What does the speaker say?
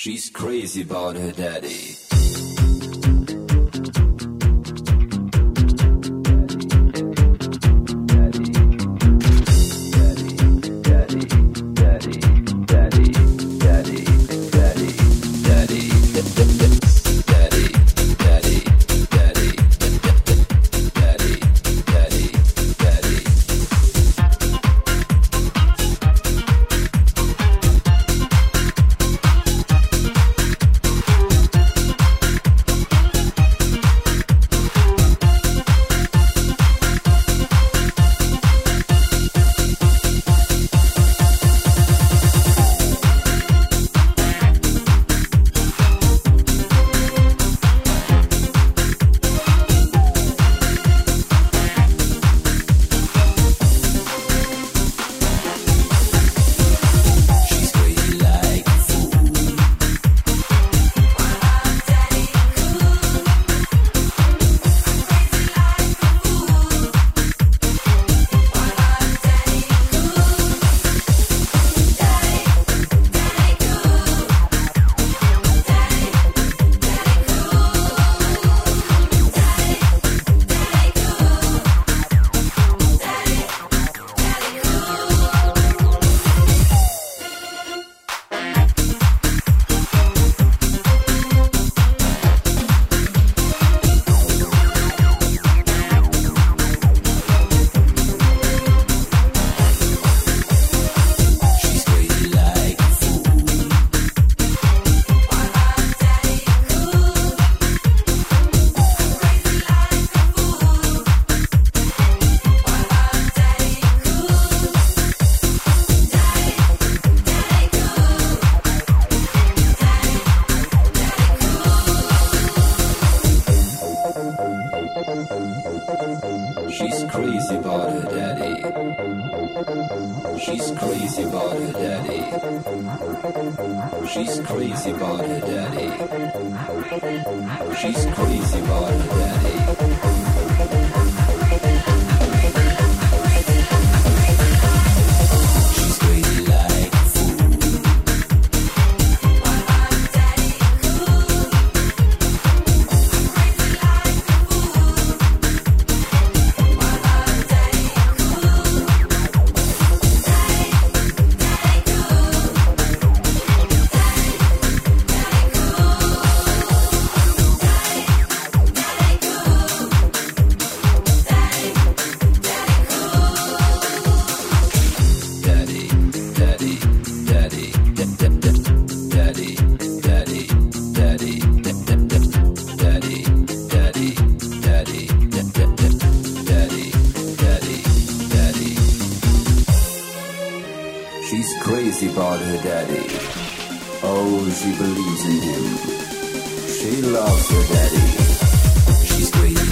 She's crazy about her daddy. She's crazy about her daddy. She's crazy about her daddy. She's crazy about her daddy. She's crazy about her daddy. She's crazy like a fool. While I'm daddy cool. She's crazy about her daddy. Oh, she believes in him. She loves her daddy. She's crazy.